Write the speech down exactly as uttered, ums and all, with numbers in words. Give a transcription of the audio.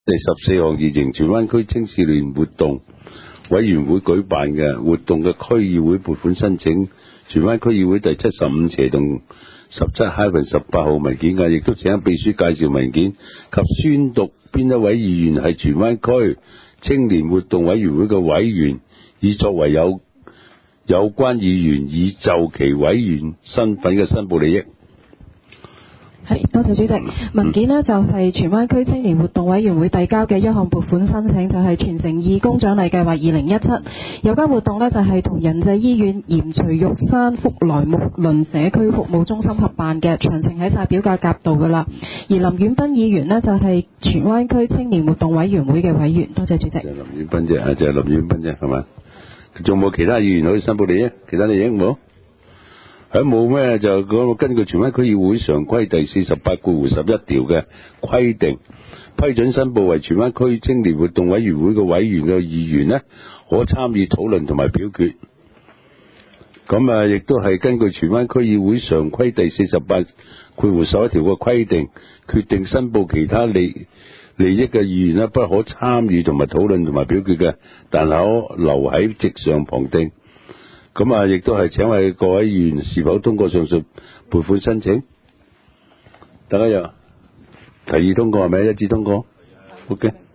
第十四項議程，荃灣區青少年活動委員會舉辦嘅活動嘅區議會撥款申請，荃灣區議會第七十五斜同十七十八號文件嘅，亦都請秘書介紹文件及宣讀邊一位議員係荃灣區青年活動委員會嘅委員，以作為有有關議員以就其委員身份嘅申報利益。 係，多謝主席。文件呢就係荃灣區青年活動委員會遞交嘅一項撥款申請，就係全城義工獎勵計劃二零一七。有關活動呢就係同仁濟醫院鹽隨玉山福來睦鄰社區服務中心合辦嘅，詳情喺晒表格夾度噶啦。而林婉斌議員呢就係荃灣區青年活動委員會嘅委員。多謝主席。 就林婉斌啫，啊就係林婉斌啫，係嘛？仲冇其他議員可以申報利益？其他利益冇？喺冇咩就講根據荃灣區議會常規第四十八括弧十一條嘅規定，批准申報為荃灣區青年活動委員會嘅委員嘅議員呢，可參與討論同埋表決。咁啊，亦都係根據荃灣區議會常規第四十八括弧十一條嘅規定，決定申報其他利利益嘅議員呢，不可參與同埋討論同埋表決嘅，但可留喺席上旁聽。咁啊，亦都係請問各位議員是否通過上述撥款申請？大家有提議通過係咪？一致通過 ？OK。